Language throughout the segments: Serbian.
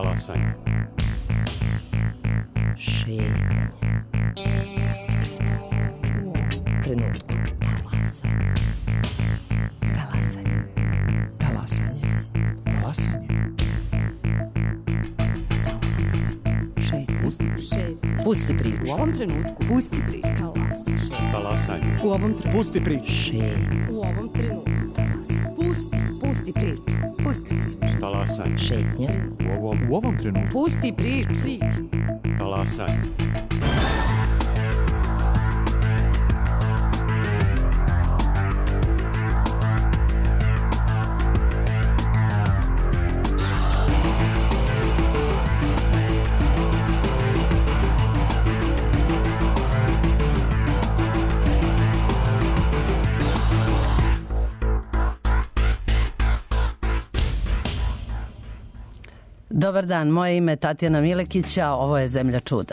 Talasanje. Šetnje. Pusti priču. U ovom trenutku. Talasanje. Talasanje. Talasanje. Talasanje. Šetnje. Pusti priču. U ovom trenutku. Pusti priču. Talasanje. U ovom trenutku. Pusti priču. Šetnje. U ovom trenutku. Pusti priču. Pusti priču. Talasanje. Šetnje. U ovom trenutku. Pusti priču. Talasanje. Dobar dan, moje ime je Tatjana Milekić, a ovo je Zemlja čuda.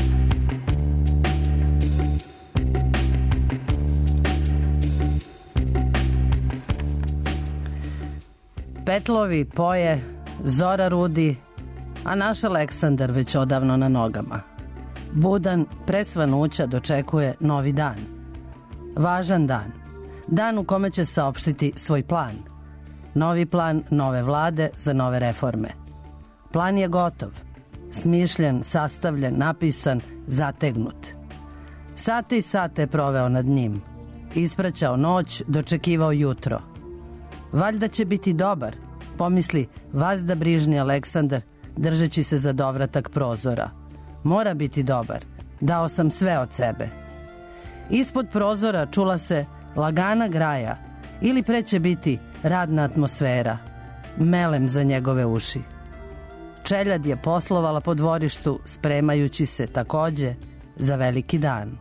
Petlovi poje, zora rudi, a naš Aleksandar već odavno na nogama. Budan, pre svanuća dočekuje novi dan. Važan dan. Dan u kome će saopštiti svoj plan. Novi plan nove vlade za nove reforme. Plan je gotov, smišljen, sastavljen, napisan, zategnut. Sate i sate je proveo nad njim. Ispraćao noć, dočekivao jutro. Valjda će biti dobar, pomisli vazda brižni Aleksandar, držeći se za dovratak prozora. Mora biti dobar, dao sam sve od sebe. Ispod prozora čula se lagana graja ili pre će biti radna atmosfera, melem za njegove uši. Čeljad je poslovala po dvorištu, spremajući se takođe za veliki dan.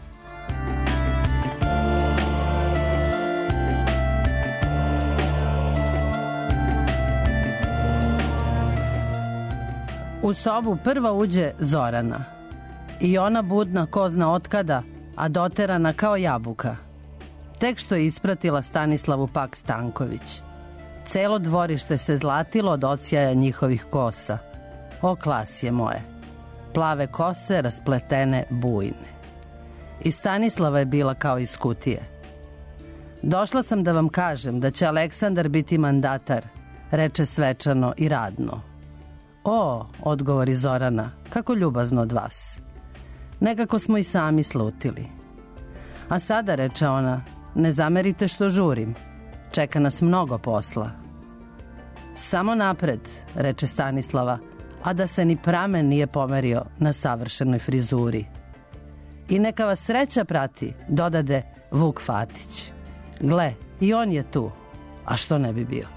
U sobu prva uđe Zorana. I ona budna ko zna otkada, a doterana kao jabuka. Tek što je ispratila Stanislavu Pak Stanković. Celo dvorište se zlatilo od odsjaja njihovih kosa. O klasje moje. Plave kose raspletene bujne. I Stanislava je bila kao iz kutije. Došla sam da vam kažem da će Aleksandar biti mandatar, reče svečano i radno. O, odgovori Zorana, kako ljubazno od vas. Nekako smo i sami slutili. A sada, reče ona, ne zamerite što žurim. Čeka nas mnogo posla. Samo napred, reče Stanislava, a da se ni pramen nije pomerio na savršenoj frizuri. I neka vas sreća prati, dodade Vuk Fatić. Gle, i on je tu, a što ne bi bio?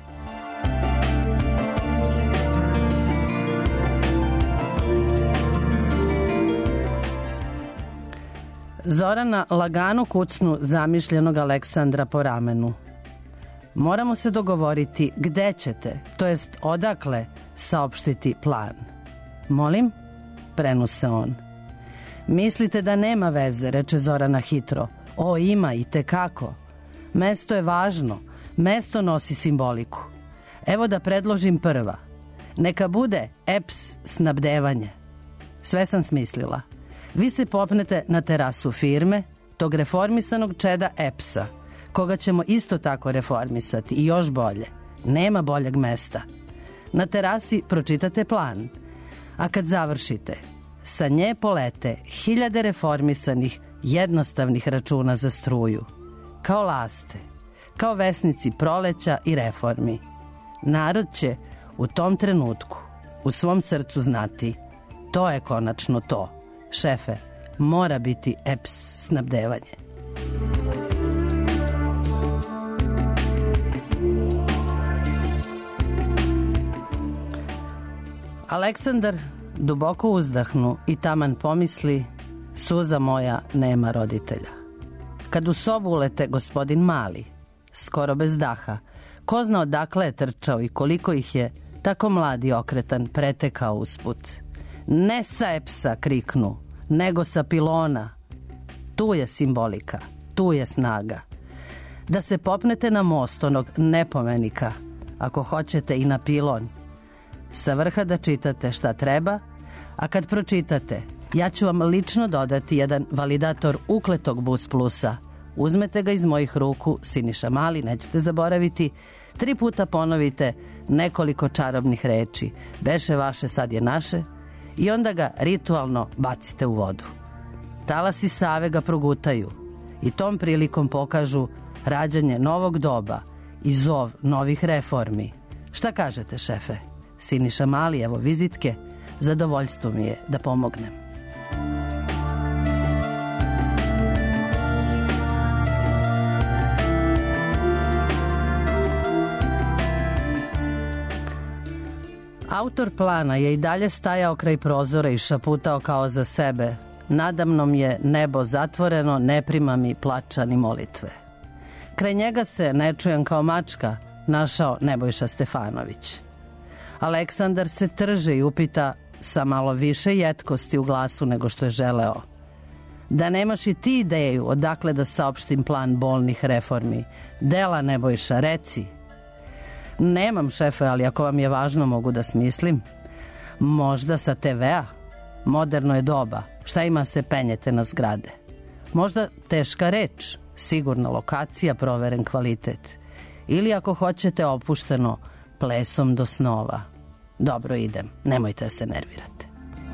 Zorana lagano kucnu zamišljenog Aleksandra po ramenu. Moramo se dogovoriti gde ćete, to jest odakle, saopštiti plan. Molim? Prenuse on. Mislite da nema veze, reče Zorana hitro. O, ima i tekako. Mesto je važno, mesto nosi simboliku. Evo da predložim prva. Neka bude EPS snabdevanje. Sve sam smislila. Vi se popnete na terasu firme, tog reformisanog čeda EPS-a, koga ćemo isto tako reformisati i još bolje. Nema boljeg mesta. Na terasi pročitate plan, a kad završite, sa nje polete 1000 reformisanih jednostavnih računa za struju. Kao laste, kao vesnici proleća i reformi. Narod će u tom trenutku u svom srcu znati, to je konačno to. Šefe, mora biti EPS snabdevanje. Aleksandar duboko uzdahnu i taman pomisli, suza moja nema roditelja. Kad u sobu ulete gospodin Mali, skoro bez daha, ko zna odakle je trčao i koliko ih je, tako mladi okretan, pretekao usput. Ne sa EPS-a, kriknu, nego sa pilona. Tu je simbolika, tu je snaga. Da se popnete na most onog nepomenika, ako hoćete i na pilon. sa vrha da čitate šta treba, a kad pročitate, ja ću vam lično dodati jedan validator ukletog Bus Plusa. Uzmete ga iz mojih ruku, Siniša Mali, nećete zaboraviti, 3 puta ponovite nekoliko čarobnih reči. Beše vaše, sad je naše, i onda ga ritualno bacite u vodu. Talasi Save ga progutaju i tom prilikom pokažu rađanje novog doba i zov novih reformi. Šta kažete, šefe? Siniša Mali, evo vizitke, zadovoljstvo mi je da pomognem. Autor plana je i dalje stajao kraj prozora i šaputao kao za sebe. Nadamnom je nebo zatvoreno, ne prima mi plača ni molitve. Kraj njega se, ne čujem kao mačka, našao Nebojša Stefanović. Aleksandar se trže i upita sa malo više jetkosti u glasu nego što je želeo. Da nemaš i ti ideju odakle da saopštim plan bolnih reformi? Dela, Nebojša, reci. Nemam, šefe, ali ako vam je važno mogu da smislim. Možda sa TV-a? Moderno je doba. Šta ima se penjete na zgrade? Možda teška reč, sigurna lokacija, proveren kvalitet. Ili ako hoćete opušteno, plesom do snova. Dobro, idem, nemojte da se nervirate.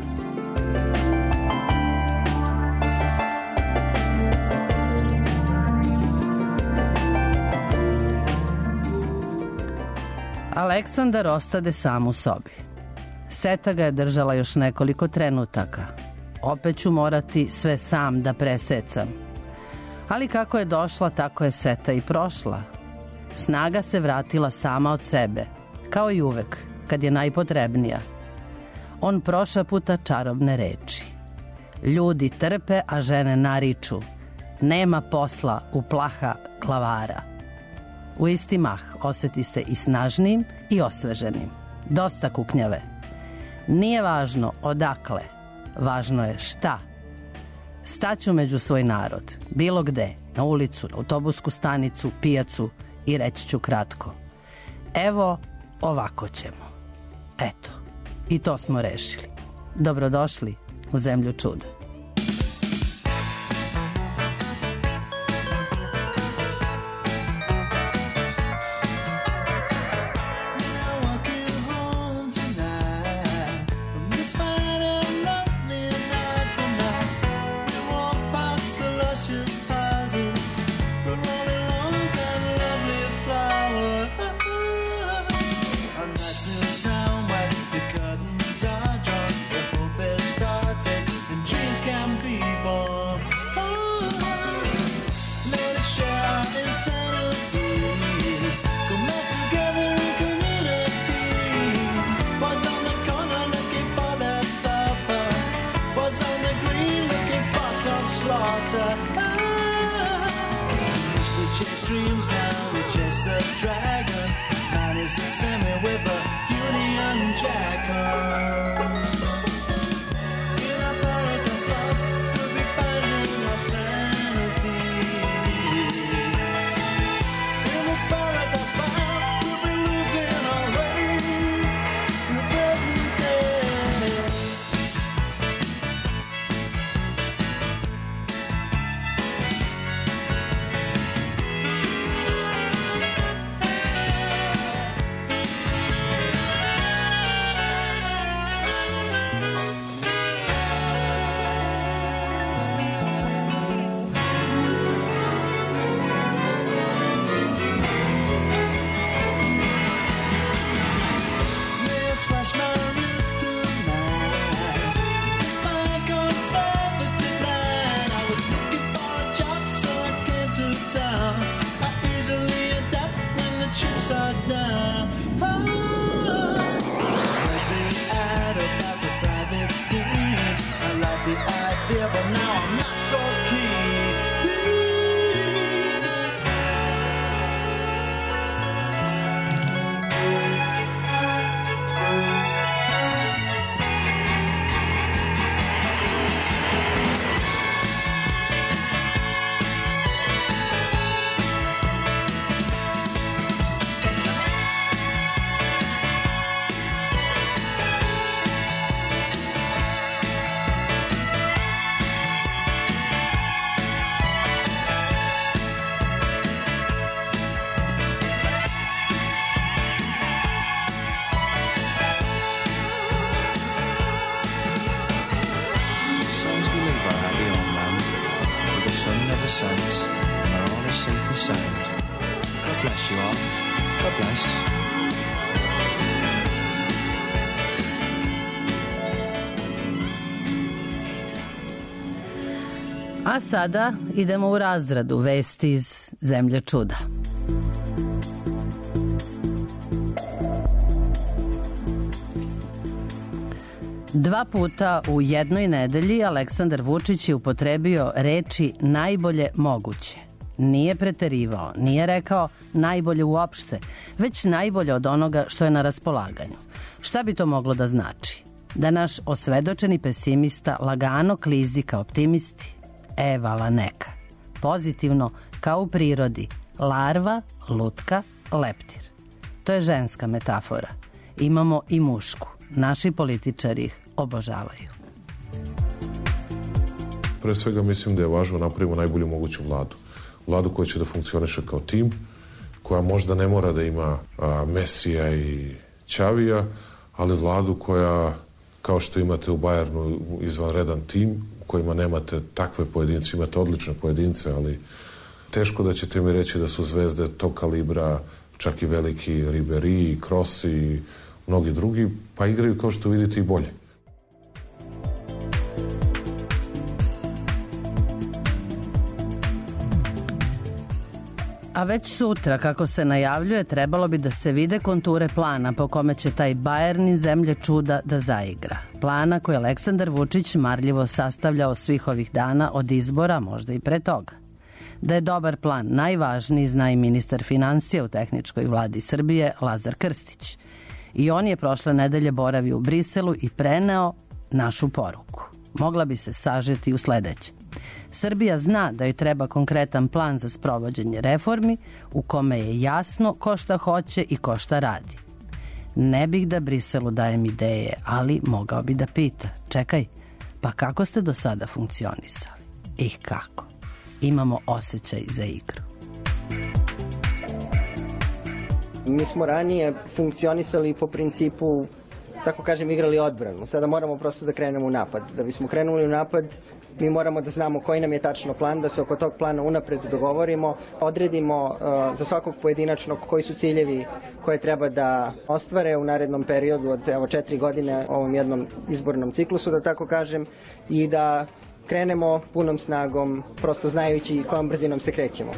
Aleksandar ostade sam u sobi. Seta ga je držala još nekoliko trenutaka. Opet ću morati sve sam da presecam. Ali kako je došla, tako je seta i prošla. Snaga se vratila sama od sebe, kao i uvek, kad je najpotrebnija. On prošaputa čarobne reči. Ljudi trpe, a žene nariču. Nema posla u plaha glavara. U isti mah oseti se i snažnim i osveženim. Dosta kuknjave. Nije važno odakle, važno je šta. Staću među svoj narod, bilo gde, na ulicu, na autobusku stanicu, pijacu i reći ću kratko. Evo, ovako ćemo. Eto, i to smo rešili. Dobrodošli u zemlju čuda. Chase dreams now, we chase the dragon. Man is a semi with a Union Jack on. In our paradise lost, we'll be finding our sanity. In this paradise bound, we'll be losing our way. We'll every day. Slash my wrist tonight. It's my conservative night. I was looking for a job, so I came to town. I easily adapt when the chips are down. Read the ad about the private schemes. I like the idea, but now I'm not so keen. sound. God bless you all. God bless. A sada idemo u razradu vesti iz Zemlje čuda. Dva puta u jednoj nedelji Aleksandar Vučić je upotrebio reči najbolje moguće. Nije preterivao, nije rekao najbolje uopšte, već najbolje od onoga što je na raspolaganju. Šta bi to moglo da znači? Da naš osvedočeni pesimista lagano klizi ka optimisti? Vala neka. Pozitivno, kao u prirodi. Larva, lutka, leptir. To je ženska metafora. Imamo i mušku. Naši političari ih obožavaju. Pre svega mislim da je važno napravimo najbolju moguću vladu. Vladu koja će da funkcioniše kao tim, koja možda ne mora da ima Mesija i Ćavija, ali vladu koja, kao što imate u Bajernu izvanredan tim, u kojima nemate takve pojedince, imate odlične pojedince, ali teško da ćete mi reći da su zvezde tog kalibra, čak i veliki Ribéry, Kroos i mnogi drugi, pa igraju kao što vidite i bolje. A već sutra, kako se najavljuje, trebalo bi da se vide konture plana po kome će taj Bayern iz Zemlje čuda da zaigra. Plana koji Aleksandar Vučić marljivo sastavljao svih ovih dana od izbora, možda i pre toga. Da je dobar plan najvažniji zna i ministar finansija u tehničkoj vladi Srbije, Lazar Krstić. I on je prošle nedelje boravio u Briselu i preneo našu poruku. Mogla bi se sažeti u sledeće. Srbija zna da joj treba konkretan plan za sprovođenje reformi u kome je jasno ko šta hoće i ko šta radi. Ne bih da Briselu dajem ideje, ali mogao bi da pita. Čekaj, pa kako ste do sada funkcionisali? I kako? Imamo osjećaj za igru. Mi smo ranije funkcionisali po principu, tako kažem, igrali odbranu. Sada moramo prosto da krenemo u napad. Da bismo krenuli u napad, mi moramo da znamo koji nam je tačno plan, da se oko tog plana unapred dogovorimo, odredimo za svakog pojedinačnog koji su ciljevi koje treba da ostvare u narednom periodu od 4 godine ovom jednom izbornom ciklusu, da tako kažem, i da krenemo punom snagom, prosto znajući kojom brzinom se krećemo.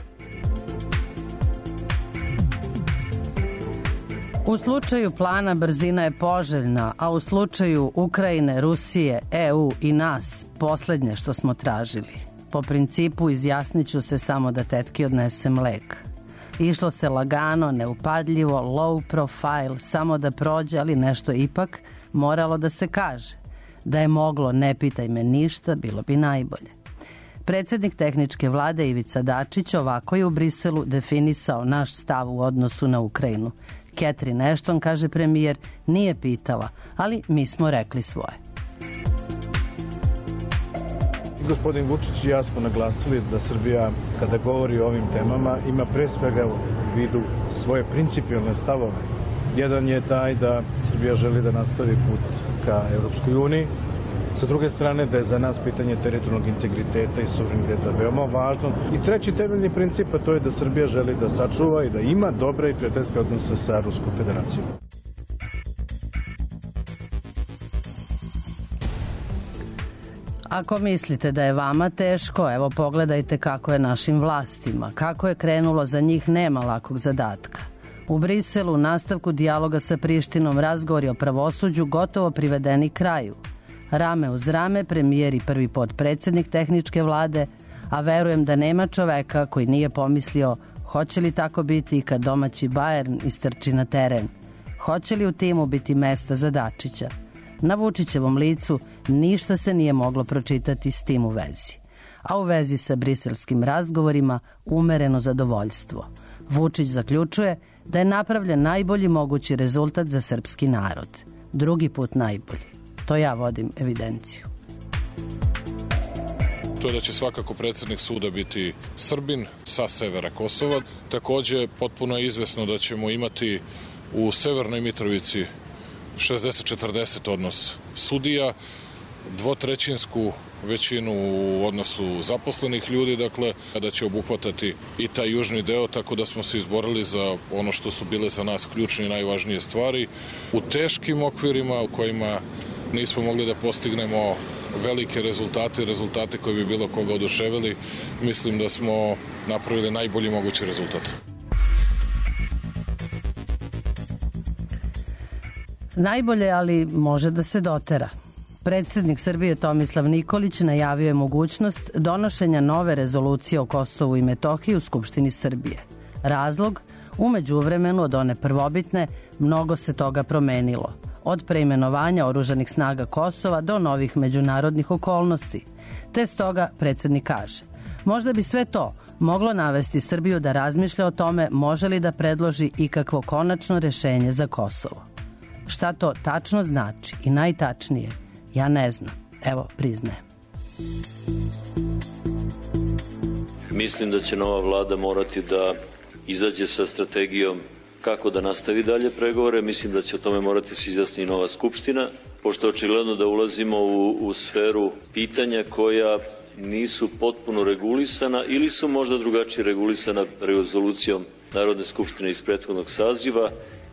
U slučaju plana brzina je poželjna, a u slučaju Ukrajine, Rusije, EU i nas poslednje što smo tražili. Po principu izjasniću se samo da tetki odnese mleka. Išlo se lagano, neupadljivo, low profile, samo da prođe, ali nešto ipak moralo da se kaže. Da je moglo ne pitaj me ništa, bilo bi najbolje. Predsjednik tehničke vlade Ivica Dačić ovako je u Briselu definisao naš stav u odnosu na Ukrajinu. Catherine Ashton, kaže premijer, nije pitala, ali mi smo rekli svoje. Gospodin Vučić i ja smo naglasili da Srbija, kada govori o ovim temama, ima pre svega u vidu svoje principijalne stavove. Jedan je taj da Srbija želi da nastavi put ka Evropskoj uniji. Sa druge strane, da je za nas pitanje teritorijalnog integriteta i suvereniteta veoma važno. I treći temeljni princip, a to je da Srbija želi da sačuva i da ima dobre i prijateljske odnose sa Ruskom federacijom. Ako mislite da je vama teško, evo pogledajte kako je našim vlastima. Kako je krenulo, za njih nema lakog zadatka. U Briselu, u nastavku dijaloga sa Prištinom, razgovori o pravosuđu gotovo privedeni kraju. Rame uz rame, premijer i prvi potpredsjednik tehničke vlade, a verujem da nema čoveka koji nije pomislio hoće li tako biti i kad domaći Bayern istrči na teren. Hoće li u timu biti mesta za Dačića? Na Vučićevom licu ništa se nije moglo pročitati s tim u vezi. A u vezi sa briselskim razgovorima umereno zadovoljstvo. Vučić zaključuje da je napravljen najbolji mogući rezultat za srpski narod. Drugi put najbolji. To ja vodim evidenciju. To je da će svakako predsjednik suda biti Srbin sa severa Kosova. Takođe, potpuno je izvesno da ćemo imati u Severnoj Mitrovici 60-40 odnos sudija, dvotrećinsku većinu u odnosu zaposlenih ljudi, dakle, da će obuhvatati i taj južni deo, tako da smo se izborili za ono što su bile za nas ključne i najvažnije stvari. U teškim okvirima u kojima nismo mogli da postignemo velike rezultate koji bi bilo koga oduševili, mislim da smo napravili najbolji mogući rezultat. Najbolje, ali može da se dotera. Predsjednik Srbije Tomislav Nikolić najavio je mogućnost donošenja nove rezolucije o Kosovu i Metohiji u Skupštini Srbije. Razlog? U međuvremenu od one prvobitne mnogo se toga promenilo. Od preimenovanja oružanih snaga Kosova do novih međunarodnih okolnosti. Te stoga predsjednik kaže, možda bi sve to moglo navesti Srbiju da razmišlja o tome može li da predloži ikakvo konačno rešenje za Kosovo. Šta to tačno znači i najtačnije, ja ne znam. Evo, priznajem. Mislim da će nova vlada morati da izađe sa strategijom kako da nastavi dalje pregovore. Mislim da će o tome morati se izjasniti nova skupština, pošto očigledno da ulazimo u sferu pitanja koja nisu potpuno regulisana ili su možda drugačije regulisana rezolucijom Narodne skupštine iz prethodnog saziva.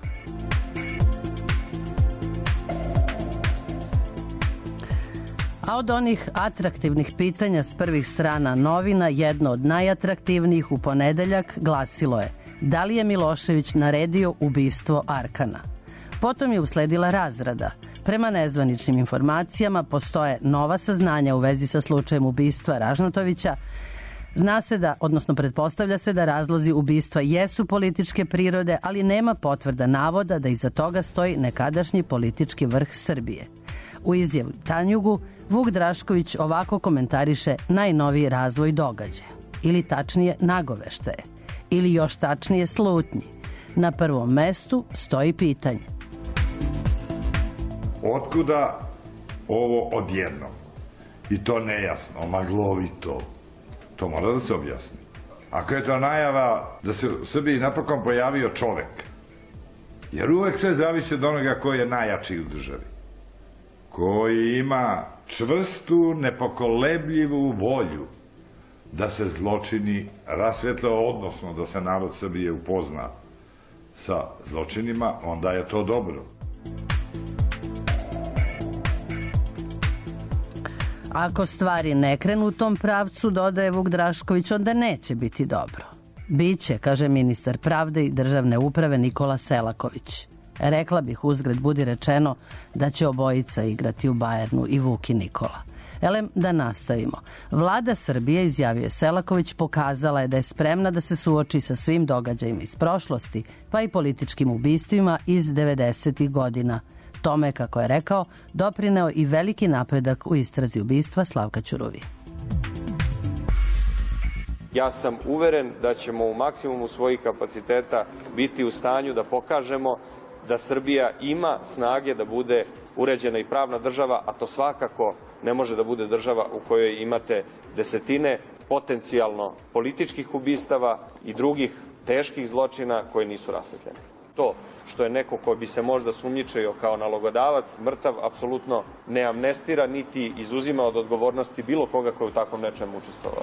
A od onih atraktivnih pitanja s prvih strana novina, jedno od najatraktivnijih u ponedeljak glasilo je: da li je Milošević naredio ubistvo Arkana? Potom je usledila razrada. Prema nezvaničnim informacijama postoje nova saznanja u vezi sa slučajem ubistva Ražnatovića. Zna se da, odnosno pretpostavlja se da razlozi ubistva jesu političke prirode, ali nema potvrda navoda da iza toga stoji nekadašnji politički vrh Srbije. U izjavi Tanjugu Vuk Drašković ovako komentariše najnoviji razvoj događaja, ili tačnije nagoveštaje, ili još tačnije slutnji. Na prvom mestu stoji pitanje: otkuda ovo odjednom? I to nejasno, maglovito. To mora da se objasni. Ako je to najava da se u Srbiji napokon pojavio čovek, jer uvek sve zavisi od onoga koji je najjači u državi, koji ima čvrstu, nepokolebljivu volju da se zločini rasvetle, odnosno da se narod Srbije upozna sa zločinima, onda je to dobro. Ako stvari ne krenu u tom pravcu, dodaje Vuk Drašković, onda neće biti dobro. Biće, kaže ministar pravde i državne uprave Nikola Selaković. Rekla bih, uzgred budi rečeno, da će obojica igrati u Bajernu, i Vuk i Nikola. Elem, da nastavimo. Vlada Srbije, izjavio je Selaković, pokazala je da je spremna da se suoči sa svim događajima iz prošlosti, pa i političkim ubistvima iz 90. godina. Tome, kako je rekao, doprineo i veliki napredak u istrazi ubistva Slavka Ćuruvije. Ja sam uveren da ćemo u maksimumu svojih kapaciteta biti u stanju da pokažemo da Srbija ima snage da bude uređena i pravna država, a to svakako ne može da bude država u kojoj imate desetine potencijalno političkih ubistava i drugih teških zločina koji nisu rasvetljeni. To što je neko ko bi se možda sumnjičio kao nalogodavac, mrtav, apsolutno ne amnestira niti izuzima od odgovornosti bilo koga koji u takvom nečemu učestvovao.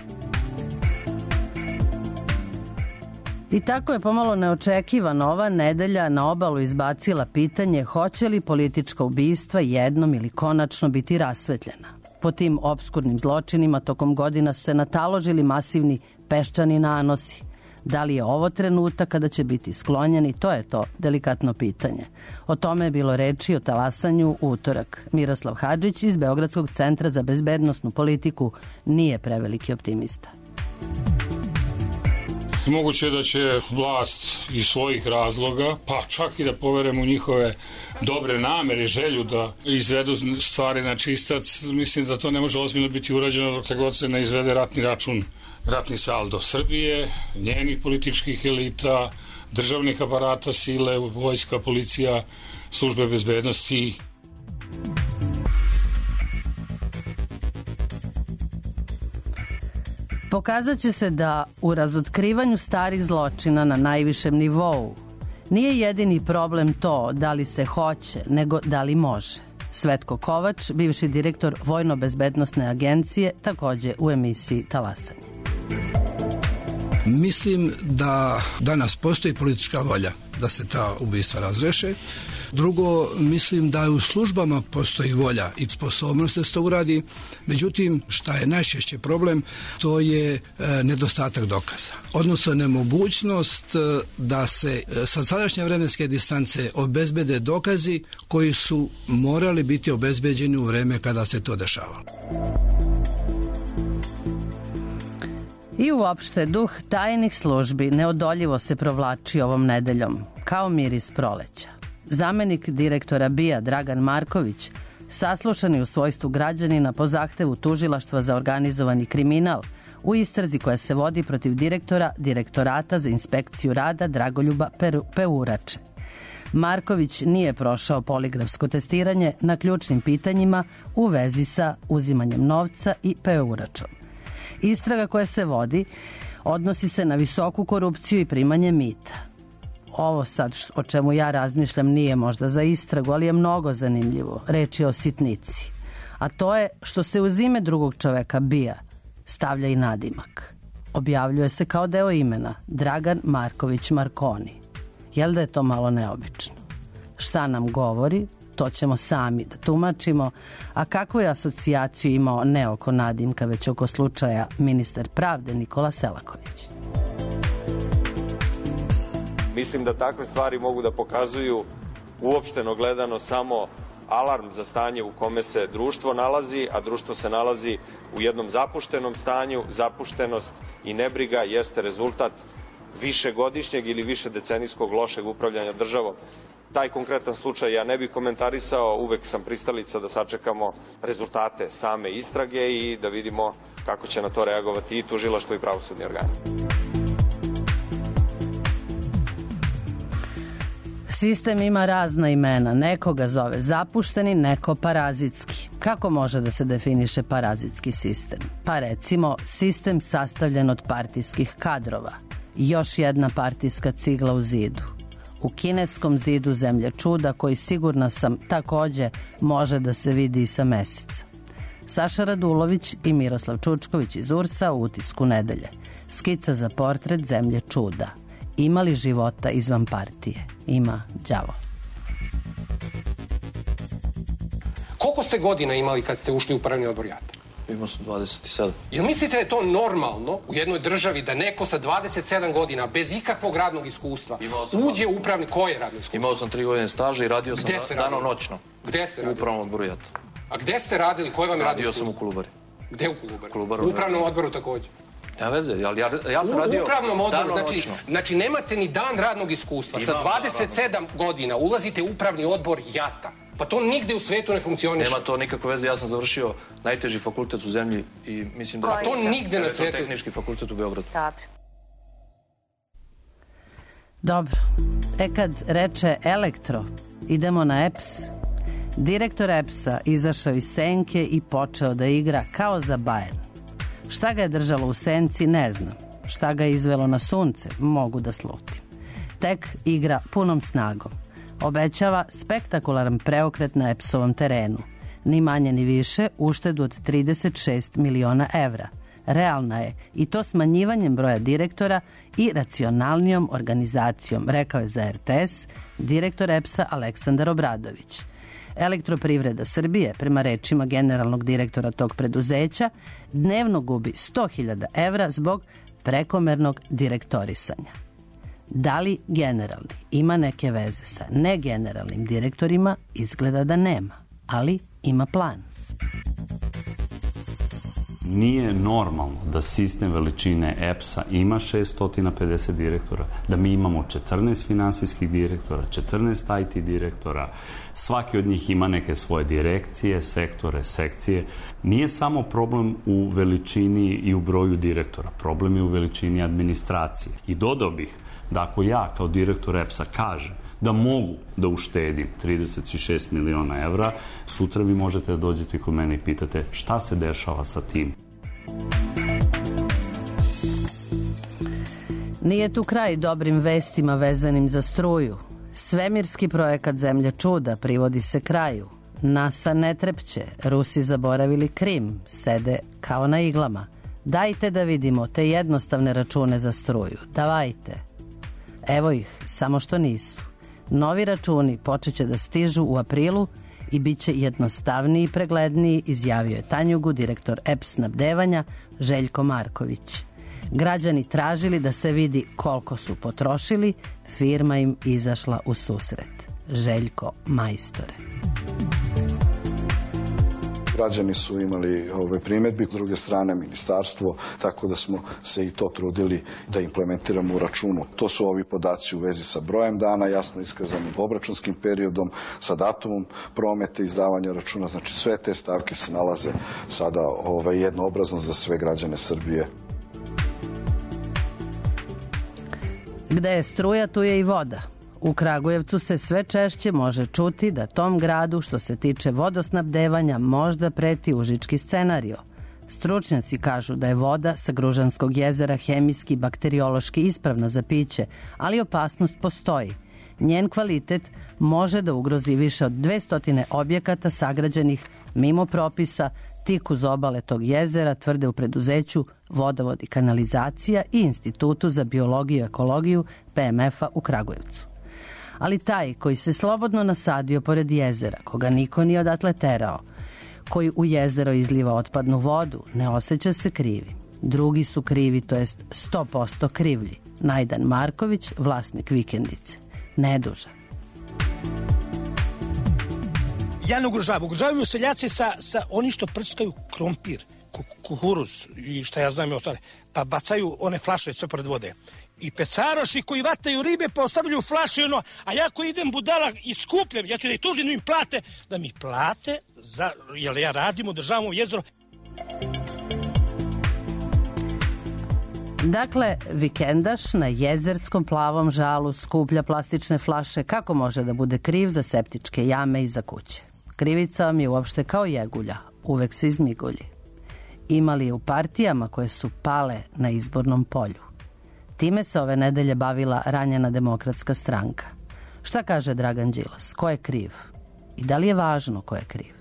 I tako je pomalo neočekivano ova nedelja na obalu izbacila pitanje hoće li politička ubistva jednom ili konačno biti rasvetljena. Po tim opskurnim zločinima tokom godina su se nataložili masivni peščani nanosi. Da li je ovo trenutak kada će biti sklonjeni, to je to delikatno pitanje. O tome je bilo reči o talasanju u utorak. Miroslav Hadžić iz Beogradskog centra za bezbednosnu politiku nije preveliki optimista. Moguće je da će vlast iz svojih razloga, pa čak i da poverujemo u njihove dobre namere, želju da izvedu stvari na čistac, mislim da to ne može ozbiljno biti urađeno dok god se ne izvede ratni račun, ratni saldo Srbije, njenih političkih elita, državnih aparata sile, vojska, policija, službe bezbednosti. Pokazat će se da u razotkrivanju starih zločina na najvišem nivou nije jedini problem to da li se hoće, nego da li može. Svetko Kovač, bivši direktor Vojno-bezbednosne agencije, takođe u emisiji Talasanje. Mislim da danas postoji politička volja da se ta ubistva razreše. Drugo, mislim da u službama postoji volja i sposobnost da se to uradi. Međutim, šta je najčešće problem, to je nedostatak dokaza. Odnosno, nemogućnost da se sa sadašnje vremenske distance obezbede dokazi koji su morali biti obezbeđeni u vreme kada se to dešavalo. I uopšte duh tajnih službi neodoljivo se provlači ovom nedeljom, kao miris proleća. Zamenik direktora BIA Dragan Marković, saslušani u svojstvu građanina po zahtevu Tužilaštva za organizovani kriminal u istrazi koja se vodi protiv direktora Direktorata za inspekciju rada Dragoljuba Peurače. Marković nije prošao poligrafsko testiranje na ključnim pitanjima u vezi sa uzimanjem novca i Peuračom. Istraga koja se vodi odnosi se na visoku korupciju i primanje mita. Ovo sad o čemu ja razmišljam nije možda za istragu, ali je mnogo zanimljivo. Reč je o sitnici. A to je što se uz ime drugog čoveka BIA stavlja i nadimak. Objavljuje se kao deo imena Dragan Marković Markoni. Jel da je to malo neobično? Šta nam govori? To ćemo sami da tumačimo. A kakvu je asocijaciju imao ne oko nadimka, već oko slučaja ministar pravde Nikola Selaković? Mislim da takve stvari mogu da pokazuju uopšteno gledano samo alarm za stanje u kome se društvo nalazi, a društvo se nalazi u jednom zapuštenom stanju. Zapuštenost i nebriga jeste rezultat višegodišnjeg ili višedecenijskog lošeg upravljanja državom. Taj konkretan slučaj ja ne bih komentarisao, uvek sam pristalica da sačekamo rezultate same istrage i da vidimo kako će na to reagovati i tužilaštvo i pravosudni organi. Sistem ima razna imena. Neko ga zove zapušteni, neko parazitski. Kako može da se definiše parazitski sistem? Pa recimo, sistem sastavljen od partijskih kadrova. Još jedna partijska cigla u zidu. U kineskom zidu Zemlje čuda, koji sigurna sam takođe može da se vidi i sa meseca. Saša Radulović i Miroslav Čučković iz URS-a u Utisku nedelje. Skica za portret Zemlje čuda. Ima li života izvan partije? Ima đavo. Koliko ste godina imali kad ste ušli u upravni odbor JAT-a? Imao sam 27. Jel mislite da je to normalno u jednoj državi da neko sa 27 godina bez ikakvog radnog iskustva uđe u upravni... Koje radno iskustvo? Imao sam 3 godine staža i radio sam dano-noćno. Gde ste radili? U upravnom odboru JAT-a. A gde ste radili? Koje vam je radio iskustvo? Radio sam u Kolubari. Gde u Kolubari? U upravnom odboru takođe. Ja veze, ali ja sam radio u upravnom odboru, dano-noćno. Znači nemate ni dan radnog iskustva. Sa 27 godina ulazite u upravni odbor JAT-a. Pa to nigde u svetu ne funkcioniše. Nema to nikakve veze, ja sam završio najteži fakultet u zemlji i mislim da... Pa to nigde na svetu... Tehnički fakultet u Beogradu. Dobro. Kad reče elektro, idemo na EPS. Direktor EPS-a izašao iz senke i počeo da igra kao za Bayern. Šta ga je držalo u senci, ne znam. Šta ga je izvelo na sunce, mogu da slutim. Tek igra punom snagom. Obećava spektakularan preokret na EPS-ovom terenu. Ni manje ni više uštedu od 36 miliona evra. Realna je i to smanjivanjem broja direktora i racionalnijom organizacijom, rekao je za RTS direktor EPS-a Aleksandar Obradović. Elektroprivreda Srbije, prema rečima generalnog direktora tog preduzeća, dnevno gubi 100.000 evra zbog prekomernog direktorisanja. Da li generalni ima neke veze sa negeneralnim direktorima? Izgleda da nema, ali ima plan. Nije normalno da sistem veličine EPS-a ima 650 direktora, da mi imamo 14 finansijskih direktora, 14 IT direktora, svaki od njih ima neke svoje direkcije, sektore, sekcije. Nije samo problem u veličini i u broju direktora, problem je u veličini administracije. I dodao bih da ako ja kao direktor EPS-a kažem da mogu da uštedim 36 miliona evra, sutra vi možete da dođete kod mene i pitate šta se dešava sa tim. Nije tu kraj dobrim vestima vezanim za struju. Svemirski projekat Zemlje čuda privodi se kraju. NASA ne trepće, Rusi zaboravili Krim, sede kao na iglama. Dajte da vidimo te jednostavne račune za struju, davajte. Evo ih, samo što nisu. Novi računi počeće da stižu u aprilu i bit će jednostavniji i pregledniji, izjavio je Tanjugu direktor EPS snabdevanja Željko Marković. Građani tražili da se vidi koliko su potrošili, firma im izašla u susret. Željko majstore. Građani su imali primjedbi, s druge strane ministarstvo, tako da smo se i to trudili da implementiramo u računu. To su ovi podaci u vezi sa brojem dana, jasno iskazanim obračunskim periodom, sa datumom prometa, izdavanja računa. Znači sve te stavke se nalaze sada jednoobrazno za sve građane Srbije. Gde je struja, tu je i voda. U Kragujevcu se sve češće može čuti da tom gradu, što se tiče vodosnabdevanja, možda preti užički scenario. Stručnjaci kažu da je voda sa Gružanskog jezera hemijski, bakteriološki ispravna za piće, ali opasnost postoji. Njen kvalitet može da ugrozi više od 200 objekata sagrađenih mimo propisa tik uz obale tog jezera, tvrde u preduzeću Vodovod i kanalizacija i Institutu za biologiju i ekologiju PMF-a u Kragujevcu. Ali taj koji se slobodno nasadio pored jezera, koga niko nije odatle terao, koji u jezero izliva otpadnu vodu, ne osjeća se krivi. Drugi su krivi, to jest 100% krivlji. Najdan Marković, vlasnik vikendice. Nedužan. Ja ne ugrožavaju seljaci sa oni što prskaju krompir, kukuruz i šta ja znam i ostale, pa bacaju one flaše sve pored vode. I pecaroši koji vataju ribe pa ostavljaju flaše, a ja koji idem budala i skupljam, ja ću da ih tužim da mi plate, jer ja radim, održavamo jezero. Dakle, vikendaš na jezerskom plavom žalu skuplja plastične flaše, kako može da bude kriv za septičke jame iza kuće? Krivica vam je uopšte kao jegulja, uvek se izmigulji. Imali je u partijama koje su pale na izbornom polju. Time se ove nedelje bavila ranjena Demokratska stranka. Šta kaže Dragan Đilas? Ko je kriv? I da li je važno ko je kriv?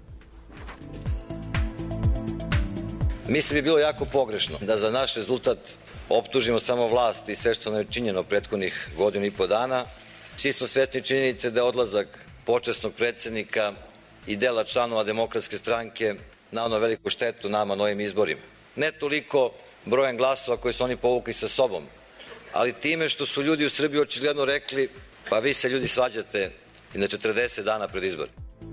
Mislim bi bilo jako pogrešno da za naš rezultat optužimo samo vlast i sve što nam je činjeno prethodnih godinu i po dana. Svi smo svesni činjenice da je odlazak počasnog predsjednika i dela članova Demokratske stranke naneo veliku štetu nama na ovim izborima. Ne toliko brojem glasova koje su oni povukli sa sobom, ali time što su ljudi u Srbiji očigledno rekli, pa vi se ljudi svađate i na 40 dana pred izbor.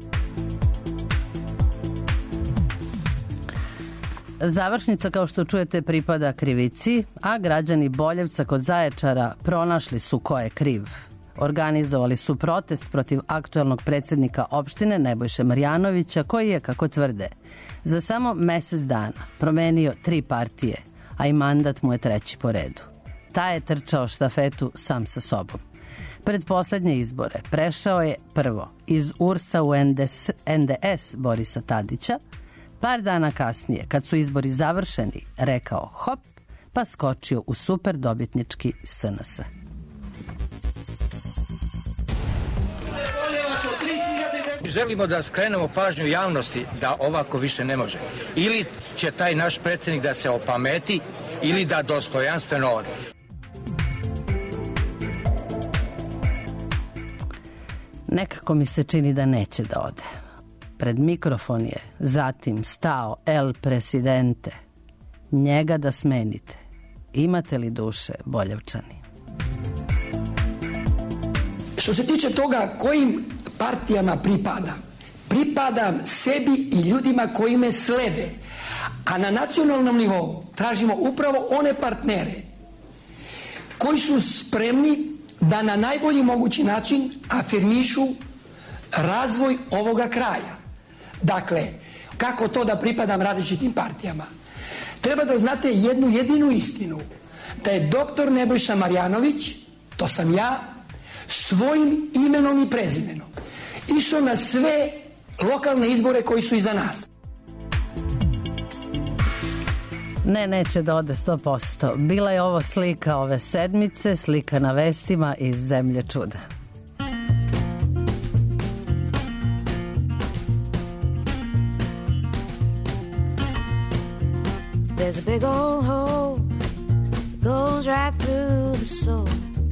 Završnica, kao što čujete, pripada krivici, a građani Boljevca kod Zaječara pronašli su ko je kriv. Organizovali su protest protiv aktuelnog predsjednika opštine Nebojše Marjanovića, koji je, kako tvrde, za samo mesec dana promenio 3 partije, a i mandat mu je 3. po redu. Taj je trčao štafetu sam sa sobom. Pred poslednje izbore prešao je prvo iz URS-a u NDS Borisa Tadića, par dana kasnije, kad su izbori završeni, rekao hop, pa skočio u super dobitnički SNS. Želimo da skrenemo pažnju javnosti da ovako više ne može. Ili će taj naš predsjednik da se opameti, ili da dostojanstveno ode. Nekako mi se čini da neće da ode. Pred mikrofon je zatim stao El Presidente. Njega da smenite. Imate li duše, Boljevčani? Što se tiče toga kojim partijama pripadam sebi i ljudima koji me slede, a na nacionalnom nivou tražimo upravo one partnere koji su spremni da na najbolji mogući način afirmišu razvoj ovoga kraja. Dakle, kako to da pripadam različitim partijama? Treba da znate jednu jedinu istinu, da je doktor Nebojša Marjanović, to sam ja, svojim imenom i prezimenom išao na sve lokalne izbore koji su iza nas. Ne, neće da ode 100%. Bila je ovo slika ove sedmice, slika na vestima iz Zemlje čuda. There's a big old hole that goes right through the sole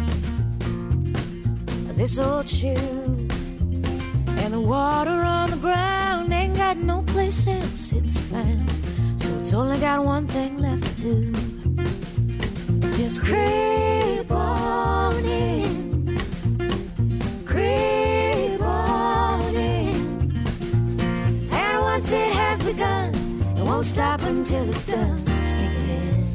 of this old shoe, and the water on the ground ain't got no place else it's found, so it's only got one thing left to do. Just creep on in, creep on in, and once it has begun, it won't stop until it's done. Sneak it in.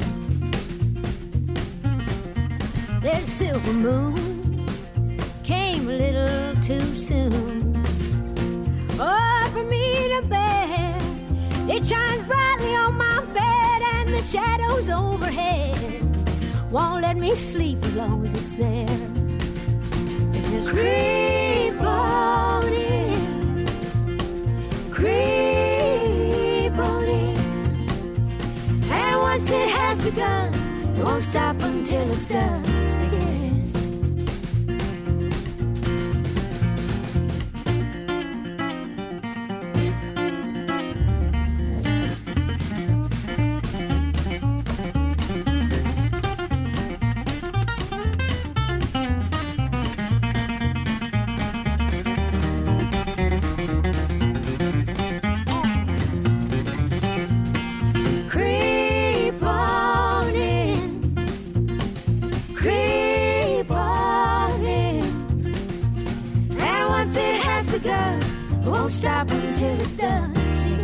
There's a silver moon, came a little too soon. Oh, for me to bear, it shines brightly on my bed, and the shadows overhead won't let me sleep as long as it's there. Just creep on in, creep on in, and once it has begun, it won't stop until it's done. Sneak it in. Stop until it's done.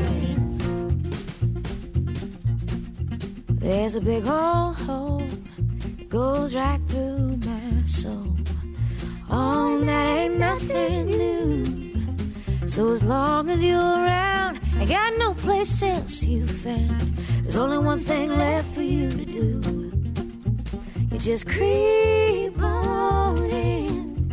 There's a big old hole that goes right through my soul. Oh, that ain't nothing new. So as long as you're around, I got no place else you found. There's only one thing left for you to do. You just creep on in,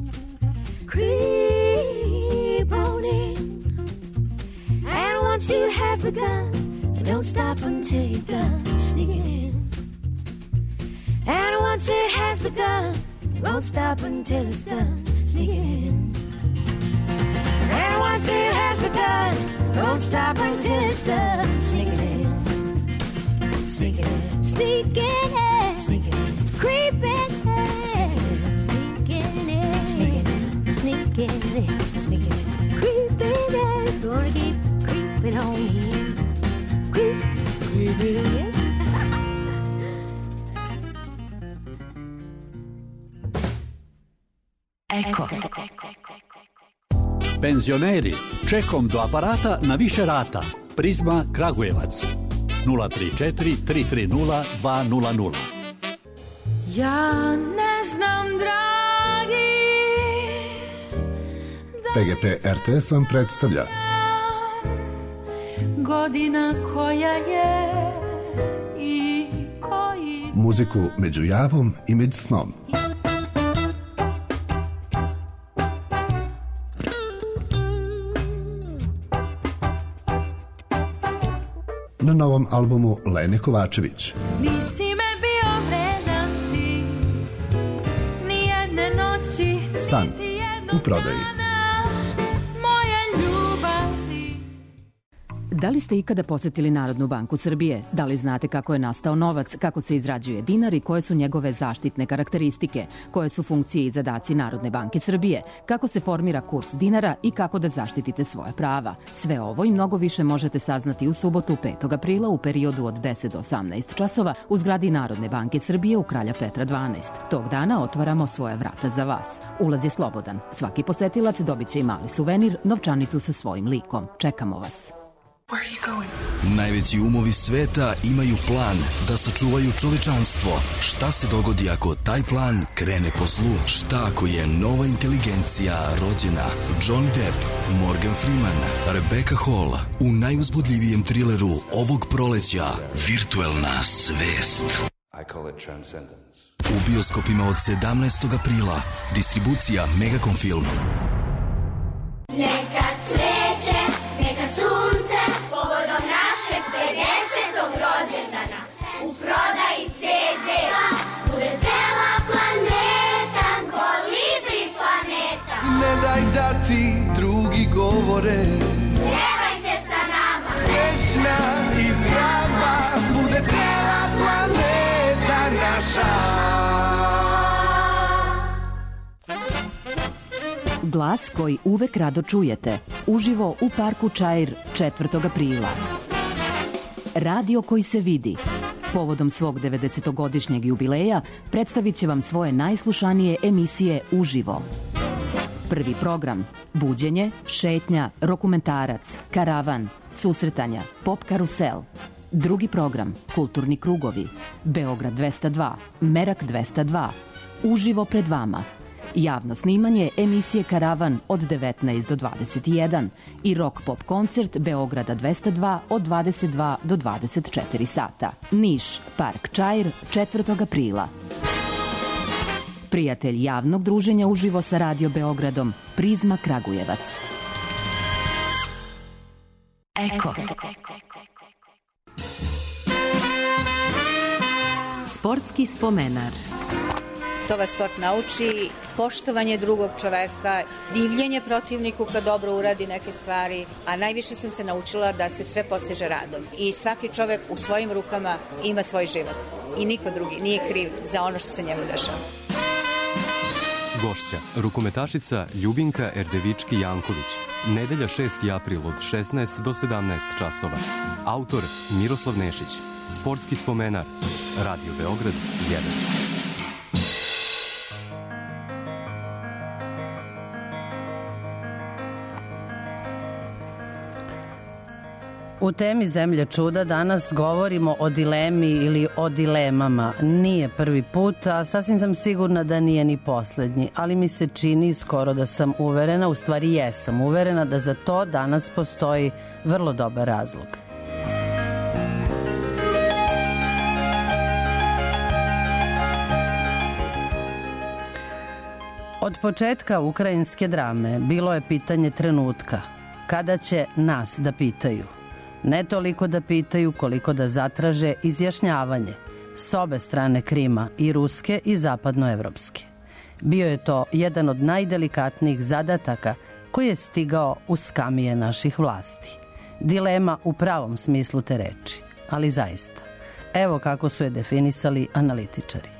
creep on in, and once you have begun, you don't stop until you're done. Sneak it in. And once it has begun, you won't stop until it's done. Sneak it in. And once it has begun, you won't stop until it's done. Sneak it in. Sneak it in. Sneak it in. Sneak it in. Creep in. Sneak it in. Sneak it in. Sneak it in. Sneak it in. Sneak it in. Creep in. Gonna keep creeping on in. Creep, creeping in. Ecco. Penzioneri, čekom do aparata na više rata. Prizma Kragujevac 034 330 200. Ja ne znam, dragi, PGP RTS vam predstavlja godina koja je i koji muziku među javom i među snom. Na novom albumu Lene Kovačević. Nisi me bio vredan ti, nijedne noći, San u prodaji. moje ljubavi. Da li ste ikada posetili Narodnu banku Srbije? Da li znate kako je nastao novac, kako se izrađuje dinar i koje su njegove zaštitne karakteristike? Koje su funkcije i zadaci Narodne banke Srbije? Kako se formira kurs dinara i kako da zaštitite svoje prava? Sve ovo i mnogo više možete saznati u subotu 5. aprila u periodu od 10 do 18 časova u zgradi Narodne banke Srbije u Kralja Petra 12. Tog dana otvaramo svoje vrata za vas. Ulaz je slobodan. Svaki posetilac dobit će i mali suvenir, novčanicu sa svojim likom. Čekamo vas. Najveći umovi sveta imaju plan da sačuvaju čovečanstvo. Šta se dogodi ako taj plan krene po zlu? Šta ako je nova inteligencija rođena? Johnny Depp, Morgan Freeman, Rebecca Hall u najuzbudljivijem trileru ovog proleća Virtuelna svest. I call it transcendence. U bioskopima od 17. aprila. Distribucija Megacom Film. Neka cveće, neka sunce, povodom našeg 50. rođendana. U prodaji CD-a bude cela planeta, Kolibri planeta. Ne daj da ti drugi govore, Pjevajte sa nama, srećna i zdrava, Glas koji uvek rado čujete, uživo u Parku Čair 4. aprila. Radio koji se vidi. Povodom svog 90-godišnjeg jubileja predstavit će vam svoje najslušanije emisije uživo. Prvi program – buđenje, šetnja, rokumentarac, karavan, susretanja, pop karusel. Drugi program – kulturni krugovi, Beograd 202, Merak 202, uživo pred vama. Javno snimanje emisije Karavan od 19 do 21 i rock pop koncert Beograda 202 od 22 do 24 sata. Niš, Park Čair, 4. aprila. Prijatelj javnog druženja uživo sa Radio Beogradom, Prizma Kragujevac. Eko. Sportski spomenar. To vas sport nauči, poštovanje drugog čoveka, divljenje protivniku kad dobro uradi neke stvari, a najviše sam se naučila da se sve postiže radom. I svaki čovek u svojim rukama ima svoj život. I niko drugi nije kriv za ono što se njemu dešava. Gošća, rukometašica Ljubinka Erdevički-Janković. Nedelja 6. april od 16 do 17 časova. Autor Miroslav Nešić. Sportski spomenar. Radio Beograd 1. U temi Zemlje čuda danas govorimo o dilemi ili o dilemama. Nije prvi put, a sasvim sam sigurna da nije ni poslednji, ali mi se čini skoro da sam uverena, u stvari jesam uverena da za to danas postoji vrlo dobar razlog. Od početka ukrajinske drame bilo je pitanje trenutka. Kada će nas da pitaju? Ne toliko da pitaju koliko da zatraže izjašnjavanje s obe strane Krima, i ruske i zapadnoevropske. Bio je to jedan od najdelikatnijih zadataka koji je stigao u skamije naših vlasti. Dilema u pravom smislu te reči, ali zaista. Evo kako su je definisali analitičari.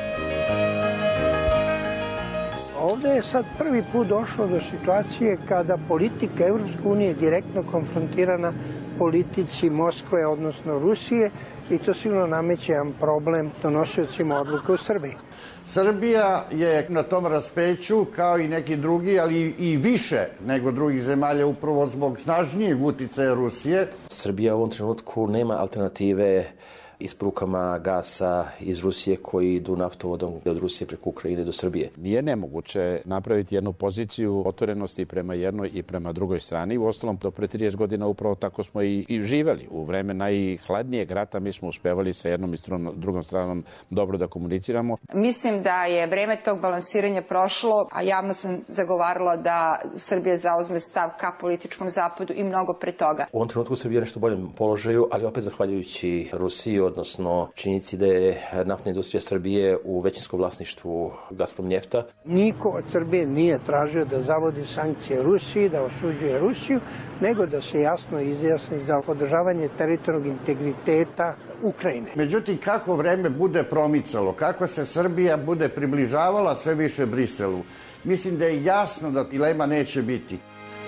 Ovde je sad prvi put došlo do situacije kada politika Evropske unije je direktno konfrontirana politici Moskve, odnosno Rusije, i to sigurno nameće jedan problem donosiocima odluke u Srbiji. Srbija je na tom raspeću kao i neki drugi, ali i više nego drugih zemalja upravo zbog snažnijeg uticaja Rusije. Srbija u ovom trenutku nema alternative isporukama gasa iz Rusije koji idu naftovodom od Rusije preko Ukrajine do Srbije. Nije nemoguće napraviti jednu poziciju otvorenosti prema jednoj i prema drugoj strani. Uostalom, do pre 30 godina upravo tako smo i živeli. U vreme najhladnijeg rata mi smo uspevali sa jednom i drugom stranom dobro da komuniciramo. Mislim da je vreme tog balansiranja prošlo, a javno sam zagovarala da Srbija zauzme stav ka političkom zapadu i mnogo pre toga. U ovom trenutku Srbija je nešto boljem položaju, ali opet zahvaljujući Rusiji, odnosno činjenici da je naftna industrija Srbije u većinskom vlasništvu Gazprom Njefta. Niko od Srbije nije tražio da zavodi sankcije Rusiji, da osuđuje Rusiju, nego da se jasno izjasni za podržavanje teritorijalnog integriteta Ukrajine. Međutim, kako vreme bude promicalo, kako se Srbija bude približavala sve više Briselu, mislim da je jasno da dilema neće biti.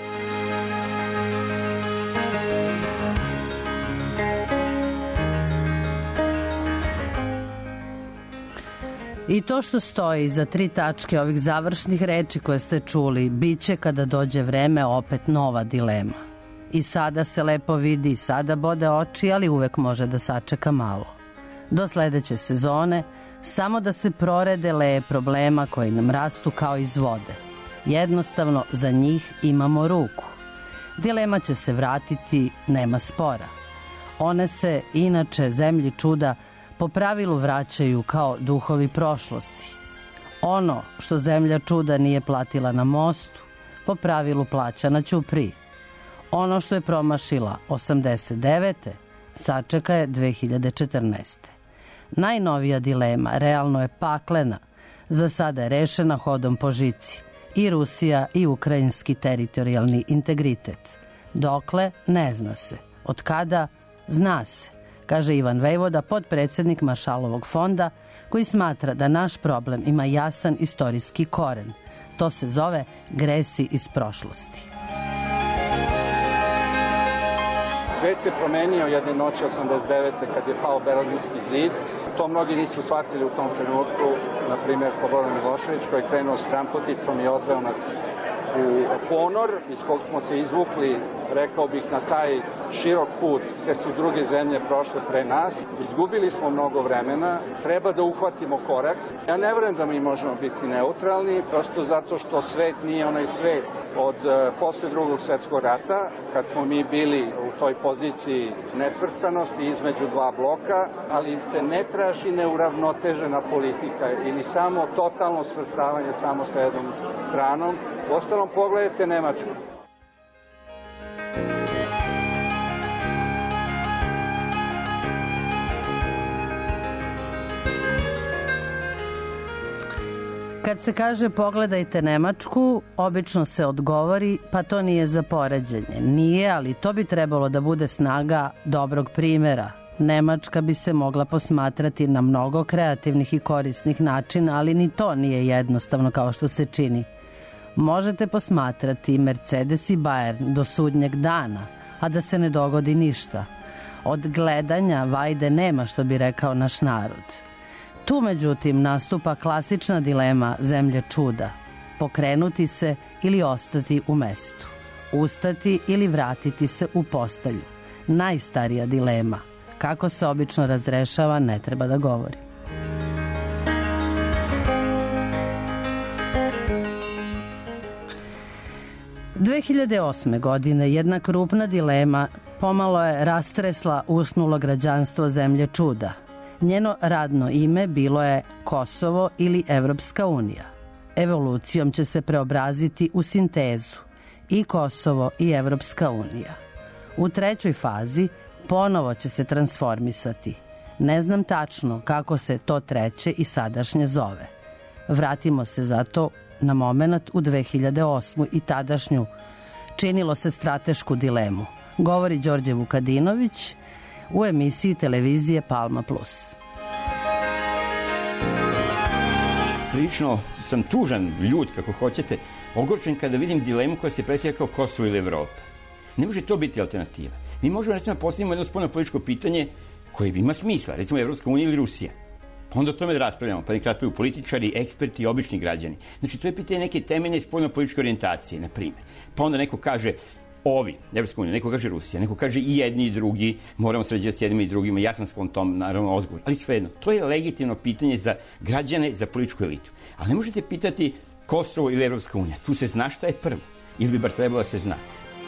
I to što stoji za 3 tačke ovih završnih reči koje ste čuli, bit će kada dođe vreme opet nova dilema. I sada se lepo vidi, sada bode oči, ali uvek može da sačeka malo. Do sledeće sezone, samo da se prorede leje problema koji nam rastu kao iz vode. Jednostavno, za njih imamo ruku. Dilema će se vratiti, nema spora. One se, inače, Zemlji čuda po pravilu vraćaju kao duhovi prošlosti. Ono što Zemlja čuda nije platila na mostu, po pravilu plaća na ćupriji. Ono što je promašila 89. sačeka je 2014. Najnovija dilema realno je paklena. Za sada je rešena hodom po žici. I Rusija i ukrajinski teritorijalni integritet. Dokle, ne zna se. Od kada, zna se, kaže Ivan Vejvoda, potpredsednik Maršalovog fonda, koji smatra da naš problem ima jasan istorijski koren. To se zove gresi iz prošlosti. Svet se promenio jedne noći 89. kad je pao Berlinski zid. To mnogi nisu shvatili u tom trenutku, na primjer Slobodan Milošević koji je krenuo s trampoticom i odveo nas u ponor iz kog smo se izvukli, rekao bih, na taj širok put gde su druge zemlje prošle pre nas. Izgubili smo mnogo vremena, treba da uhvatimo korak. Ja ne verujem da mi možemo biti neutralni, prosto zato što svet nije onaj svet od posle Drugog svetskog rata, kad smo mi bili u toj poziciji nesvrstanosti između dva bloka, ali se ne traži neuravnotežena politika ili samo totalno svrstavanje samo sa jednom stranom. Uostalom, pogledajte Nemačku. Kad se kaže pogledajte Nemačku, obično se odgovori pa to nije za poređenje. Nije, ali to bi trebalo da bude snaga dobrog primera. Nemačka bi se mogla posmatrati na mnogo kreativnih i korisnih načina, ali ni to nije jednostavno kao što se čini. Možete posmatrati Mercedes i Bayern do sudnjeg dana, a da se ne dogodi ništa. Od gledanja vajde nema, što bi rekao naš narod. Tu, međutim, nastupa klasična dilema zemlje čuda. Pokrenuti se ili ostati u mestu. Ustati ili vratiti se u postelju. Najstarija dilema. Kako se obično razrešava, ne treba da govori. – 2008. godine jedna krupna dilema pomalo je rastresla usnulo građanstvo zemlje čuda. Njeno radno ime bilo je Kosovo ili Evropska unija. Evolucijom će se preobraziti u sintezu i Kosovo i Evropska unija. U trećoj fazi ponovo će se transformisati. Ne znam tačno kako se to treće i sadašnje zove. Vratimo se zato na moment u 2008. i tadašnju, činilo se, stratešku dilemu. Govori Đorđe Vukadinović u emisiji televizije Palma Plus. Prilično sam tužan, ljud, kako hoćete, ogorčen kada vidim dilemu koja se predstavlja kao Kosovo ili Evropa. Ne može to biti alternativa. Mi možemo, recimo, postavimo jedno spoljno političko pitanje koje ima smisla, recimo Evropska unija ili Rusija. Pa onda o tome da raspravljamo, pa nek raspravljaju političari, eksperti i obični građani. Znači, to je pitanje neke temeljne spoljno političke orijentacije, na primjer. Pa onda neko kaže ovi, Evropska unija, neko kaže Rusija, neko kaže i jedni i drugi, moramo sređati s jednima i drugima, ja sam sklon tom, naravno, odgovor. Ali svejedno, to je legitimno pitanje za građane, za političku elitu. Ali ne možete pitati Kosovo ili Evropska unija. Tu se zna šta je prvo. Ili bi bar trebalo da se zna.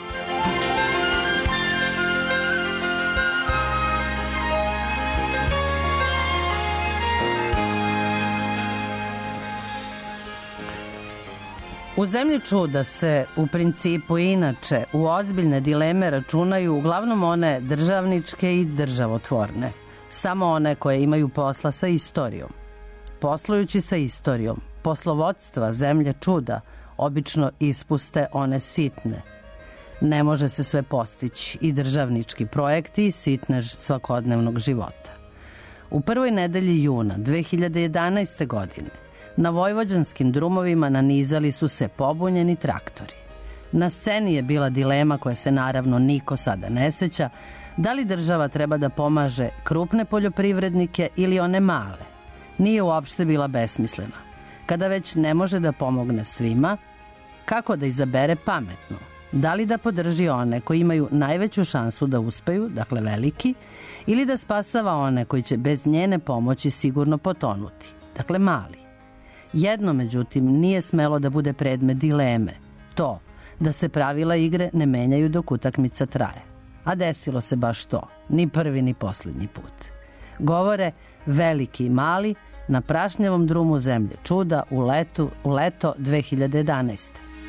U zemlji čuda se u principu inače u ozbiljne dileme računaju uglavnom one državničke i državotvorne. Samo one koje imaju posla sa istorijom. Poslujući sa istorijom, poslovodstva zemlje čuda obično ispuste one sitne. Ne može se sve postići, i državnički projekti i sitnež svakodnevnog života. U prvoj nedelji juna 2011. godine na vojvođanskim drumovima nanizali su se pobunjeni traktori. Na sceni je bila dilema koja se naravno niko sada ne seća, da li država treba da pomaže krupne poljoprivrednike ili one male. Nije uopšte bila besmislena. Kada već ne može da pomogne svima, kako da izabere pametno? Da li da podrži one koji imaju najveću šansu da uspeju, dakle veliki, ili da spasava one koji će bez njene pomoći sigurno potonuti, dakle mali? Jedno, međutim, nije smelo da bude predmet dileme. To, da se pravila igre ne menjaju dok utakmica traje. A desilo se baš to, ni prvi ni posljednji put. Govore veliki i mali na prašnjavom drumu zemlje čuda u leto 2011.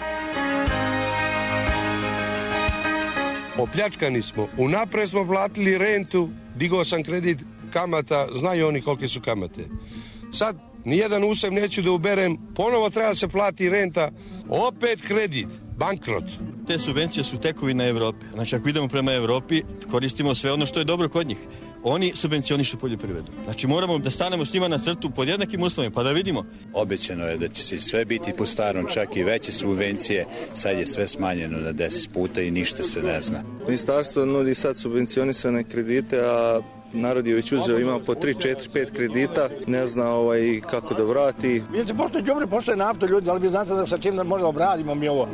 Opljačkani smo, unapred smo platili rentu, digao sam kredit, kamata, znaju oni kolike su kamate. Sad nijedan usem neću da uberem, ponovo treba se plati renta, opet kredit, bankrot. Te subvencije su tekovina Evrope. Znači, ako idemo prema Evropi, koristimo sve ono što je dobro kod njih. oni subvencionišu poljoprivredu. Znači moramo da stanemo s njima na crtu pod jednakim uslovima, pa da vidimo. Obećano je da će se sve biti po starom, čak i veće subvencije, sad je sve smanjeno na 10 puta i ništa se ne zna. Ministarstvo nudi sad subvencionisane kredite, a narod je već uzeo, ima po 3, 4, 5 kredita, ne zna kako da vrati. Vidite, pošto đubre, pošto je nafta, ljudi, ali vi znate da sa čim da možda obradimo mi ovo.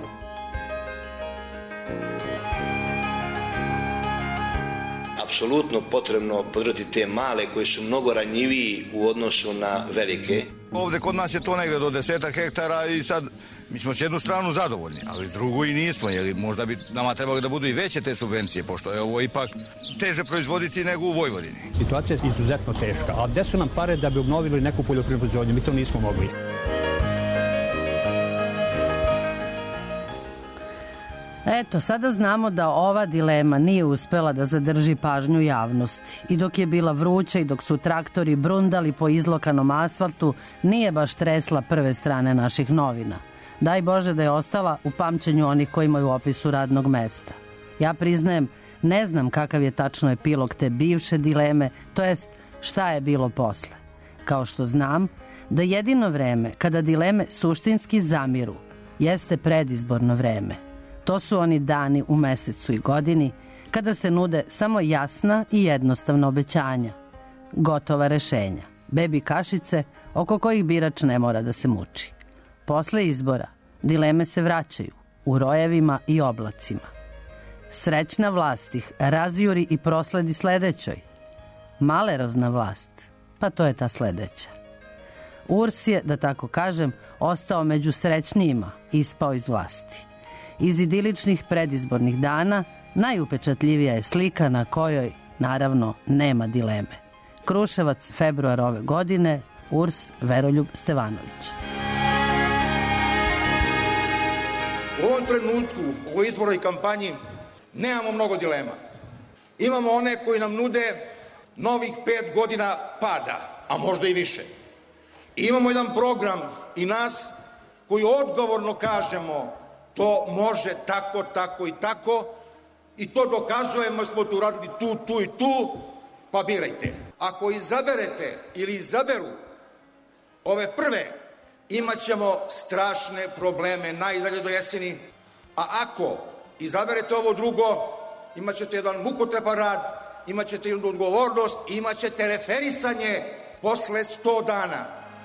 Apsolutno potrebno podržati te male koji su mnogo ranjiviji u odnosu na velike. Ovde kod nas je to negde do 10 hektara i sad mi smo s jednu stranu zadovoljni, ali s drugu i nismo, jer možda bi nama trebalo da budu i veće te subvencije, pošto je ovo ipak teže proizvoditi nego u Vojvodini. Situacija je izuzetno teška, a gde su nam pare da bi obnovili neku poljoprivrednu proizvodnju? Mi to nismo mogli. Eto, sada znamo da ova dilema nije uspela da zadrži pažnju javnosti. I dok je bila vruća i dok su traktori brundali po izlokanom asfaltu, nije baš tresla prve strane naših novina. Daj Bože da je ostala u pamćenju onih koji imaju u opisu radnog mesta. Ja priznajem, ne znam kakav je tačno epilog te bivše dileme, to jest šta je bilo posle. Kao što znam da jedino vreme kada dileme suštinski zamiru jeste predizborno vreme. To su oni dani u mesecu i godini kada se nude samo jasna i jednostavna obećanja, gotova rešenja, bebi kašice oko kojih birač ne mora da se muči. Posle izbora dileme se vraćaju u rojevima i oblacima. Srećna vlast ih razjuri i prosledi sledećoj. Malerozna vlast, pa to je ta sledeća. URS je, da tako kažem, ostao među srećnijima, ispao iz vlasti. Iz idiličnih predizbornih dana najupečatljivija je slika na kojoj, naravno, nema dileme. Kruševac, februar ove godine, URS Veroljub Stevanović. U ovom trenutku, u ovoj izbornoj kampanji, nemamo mnogo dilema. Imamo one koji nam nude novih 5 godina pada, a možda i više. Imamo jedan program i nas koji odgovorno kažemo to može tako, tako i tako i to dokazujemo, smo tu radili tu i tu, pa birajte. Ako izaberete ili izaberu ove prve, imat ćemo strašne probleme najdalje do jeseni, a ako izaberete ovo drugo, imat ćete jedan mukotrepan rad, imat ćete jednu odgovornost, imat ćete referisanje posle 100 dana.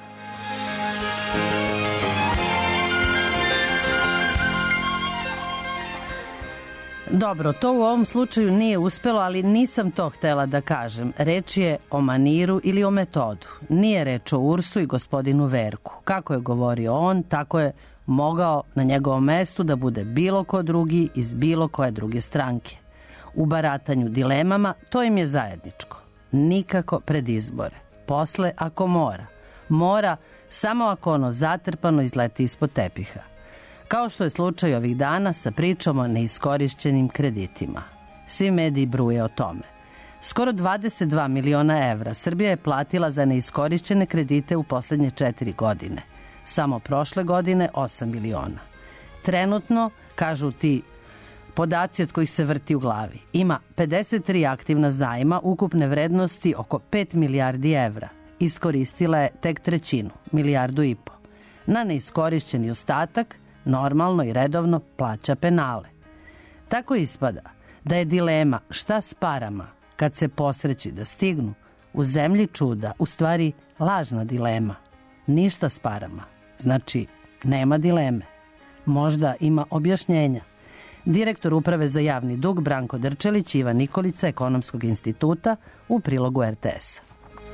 Dobro, to u ovom slučaju nije uspelo, ali nisam to htela da kažem. Reč je o maniru ili o metodu. Nije reč o URS-u i gospodinu Verku. Kako je govorio on, tako je mogao na njegovom mestu da bude bilo ko drugi iz bilo koje druge stranke. U baratanju dilemama to im je zajedničko. Nikako pred izbore. Posle ako mora. Mora samo ako ono zatrpano izleti ispod tepiha. Kao što je slučaj ovih dana sa pričom o neiskorišćenim kreditima. Svi mediji bruje o tome. Skoro 22 miliona evra Srbija je platila za neiskorišćene kredite u poslednje 4 godine. Samo prošle godine 8 miliona. Trenutno, kažu ti podaci od kojih se vrti u glavi, ima 53 aktivna zajma ukupne vrednosti oko 5 milijardi evra. Iskoristila je tek 1/3, 1,5 milijardu. Na neiskorišćeni ostatak normalno i redovno plaća penale. Tako ispada da je dilema šta s parama kad se posreći da stignu u zemlji čuda u stvari lažna dilema. Ništa s parama. Znači, nema dileme. Možda ima objašnjenja. Direktor Uprave za javni dug Branko Drčelić, Ivan Nikolica, Ekonomskog instituta, u prilogu RTS-a.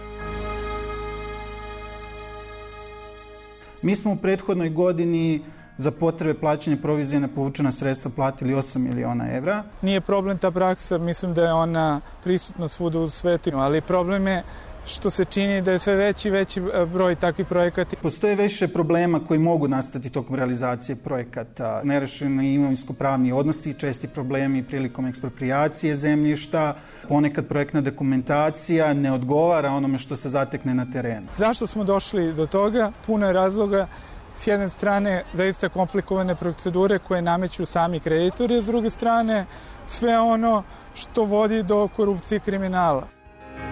Mi smo u prethodnoj godini za potrebe plaćanja provizije na povučena sredstva platili 8 miliona evra. Nije problem ta praksa, mislim da je ona prisutna svuda u svetu, ali problem je što se čini da je sve veći i veći broj takvih projekata. Postoje više problema koji mogu nastati tokom realizacije projekata. Nerešeni imovinsko-pravni odnosi, česti problemi prilikom eksproprijacije zemljišta, ponekad projektna dokumentacija ne odgovara onome što se zatekne na terenu. Zašto smo došli do toga? Puno je razloga. S jedne strane, zaista komplikovane procedure koje nameću sami kreditori, a s druge strane, sve ono što vodi do korupcije i kriminala.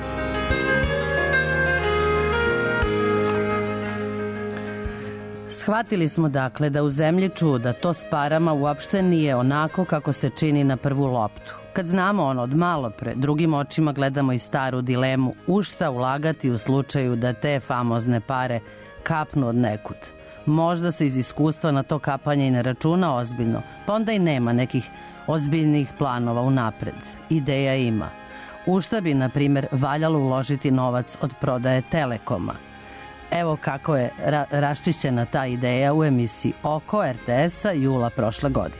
Shvatili smo dakle da u zemlji čuda to s parama uopšte nije onako kako se čini na prvu loptu. Kad znamo ono od malo pre, drugim očima gledamo i staru dilemu u šta ulagati u slučaju da te famozne pare kapnu od nekud. Možda se iz iskustva na to kapanje i ne računa ozbiljno, pa onda i nema nekih ozbiljnih planova unapred. Ideja ima. U šta bi, na primjer, valjalo uložiti novac od prodaje Telekoma? Evo kako je raščišćena ta ideja u emisiji Oko RTS-a jula prošle godine.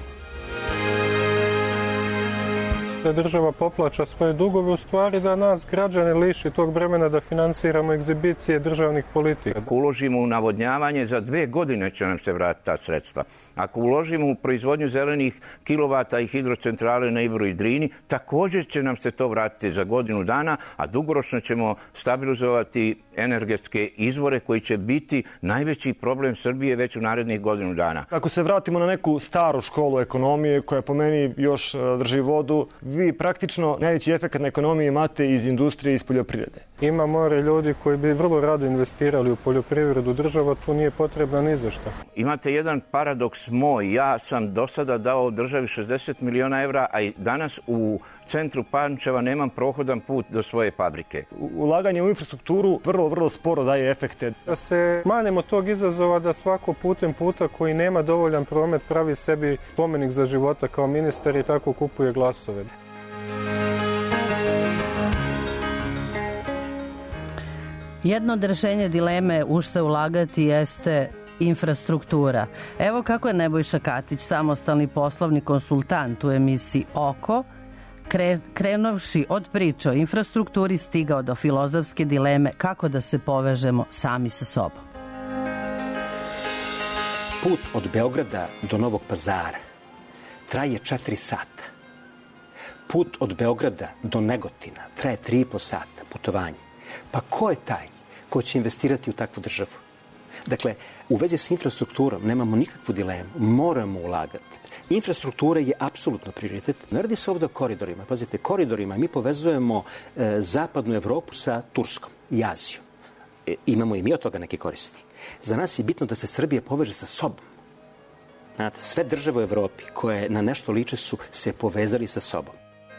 Da država poplaća svoje dugove, u stvari da nas građane liši tog vremena da finansiramo egzibicije državnih politika. Ako uložimo u navodnjavanje, za 2 godine će nam se vratiti ta sredstva. Ako uložimo u proizvodnju zelenih kilovata i hidrocentrale na Ibru i Drini, također će nam se to vratiti za godinu dana, a dugoročno ćemo stabilizovati energetske izvore koji će biti najveći problem Srbije već u narednih godinu dana. Ako se vratimo na neku staru školu ekonomije koja po meni još drži vodu, vi praktično najveći efekt na ekonomiji imate iz industrije i iz poljoprivrede. Ima more ljudi koji bi vrlo rado investirali u poljoprivredu. Država tu nije potrebna ni za šta. Imate jedan paradoks moj. Ja sam do sada dao državi 60 miliona evra, a i danas u centru Pančeva nemam prohodan put do svoje fabrike. Ulaganje u infrastrukturu vrlo sporo daje efekte. Da se manemo tog izazova da svako putem puta koji nema dovoljan promet pravi sebi spomenik za života kao ministar i tako kupuje glasove. Jedno od rešenja dileme u šta ulagati jeste infrastruktura. Evo kako je Nebojša Katić, samostalni poslovni konsultant u emisiji Oko, krenovši od priče o infrastrukturi, stigao do filozofske dileme kako da se povežemo sami sa sobom. Put od Beograda do Novog Pazara traje 4 sata. Put od Beograda do Negotina traje 3,5 sata putovanje. Pa ko je taj ko će investirati u takvu državu? Dakle, u vezi s infrastrukturom nemamo nikakvu dilemu. Moramo ulagati. Infrastruktura je apsolutno prioritet. Ne radi se ovdje o koridorima. Pazite, koridorima mi povezujemo zapadnu Evropu sa Turskom i Azijom. Imamo i mi od toga neke koristi. Za nas je bitno da se Srbija poveže sa sobom. Znate, sve države u Evropi koje na nešto liče su se povezali sa sobom.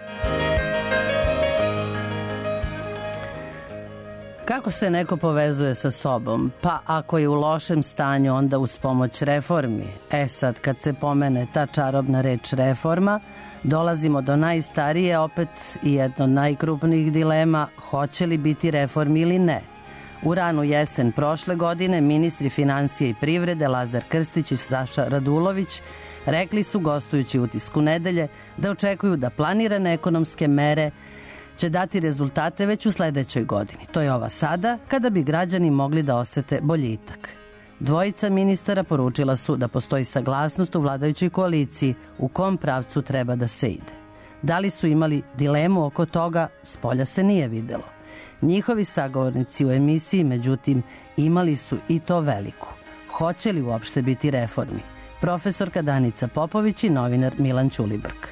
Kako se neko povezuje sa sobom? Pa ako je u lošem stanju, onda uz pomoć reformi. Sad, kad se pomene ta čarobna reč reforma, dolazimo do najstarije, opet i jedno od najkrupnijih dilema, hoće li biti reformi ili ne. U ranu jesen prošle godine ministri financije i privrede Lazar Krstić i Saša Radulović rekli su, gostujući u Utisku nedelje, da očekuju da planirane ekonomske mere će dati rezultate već u sledećoj godini. To je ova sada, kada bi građani mogli da osete boljitak. Dvojica ministara poručila su da postoji saglasnost u vladajućoj koaliciji u kom pravcu treba da se ide. Da li su imali dilemu oko toga, spolja se nije videlo. Njihovi sagovornici u emisiji, međutim, imali su i to veliku. Hoće li uopšte biti reformi? Profesorka Danica Popović i novinar Milan Ćulibrk.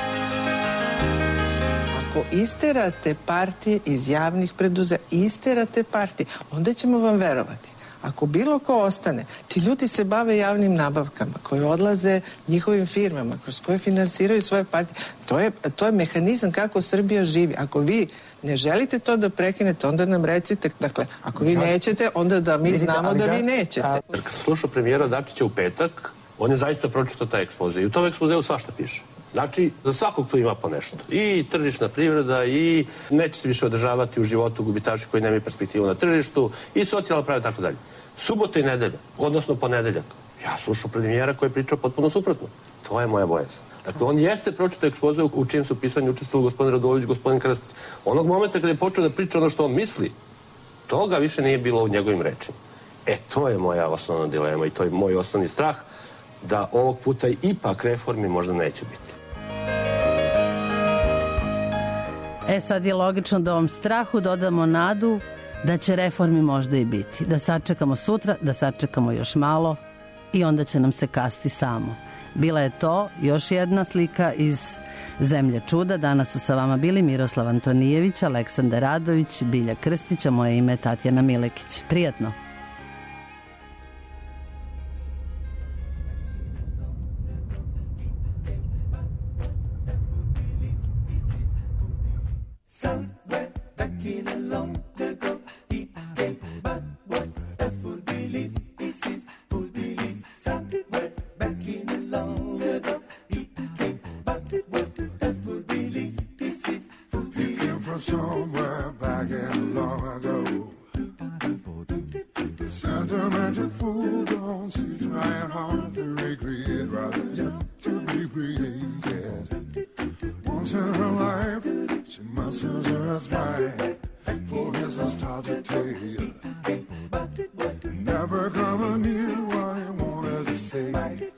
Ako isterate partije iz javnih preduzeća, isterate partije, onda ćemo vam verovati. Ako bilo ko ostane, ti ljudi se bave javnim nabavkama koje odlaze njihovim firmama, kroz koje finansiraju svoje partije. To je mehanizam kako Srbija živi. Ako vi ne želite to da prekinete, onda nam recite. Dakle, ako vi nećete, onda da mi znamo da vi nećete. Kad sam slušao premijera Dačića u petak, on je zaista pročitao taj ekspoze. I u tom ekspozeu svašta piše. Znači, za svakog tu ima po nešto. I tržišna privreda, i neće se više održavati u životu gubitaši koji nemaju perspektivu na tržištu, i socijalna prava i tako dalje. Subota i nedelja, odnosno ponedeljak, ja slušao premijera koji je pričao potpuno suprotno. To je moja bojazan. Dakle, on jeste pročitao ekspoze u čijem su pisanju učestvovali gospodin Radulović, gospodin Krstić. Onog momenta kada je počeo da priča ono što on misli, toga više nije bilo u njegovim rečima. To je moja osnovna dilema i to je moj osnovni strah, da ovog puta ipak reformi možda neće biti. Sad je logično da ovom strahu dodamo nadu da će reformi možda i biti. Da sačekamo sutra, da sačekamo još malo i onda će nam se kasti samo. Bila je to još jedna slika iz Zemlje čuda. Danas su sa vama bili Miroslav Antonijević, Aleksandar Radović, Bilja Krstić, a moje ime je Tatjana Milekić. Prijatno! somewhere back in a long ago. He came, but what a fool believes he sees. Fool believes somewhere back in a long ago. He came, but what a fool believes he sees. Fool believes. He came from somewhere back in long ago. Sentimental fool don't see, trying hard to recreate, rather yet to be created. Once in her life, she must use her smile for his nostalgic tale. Never coming near what he wanted to say.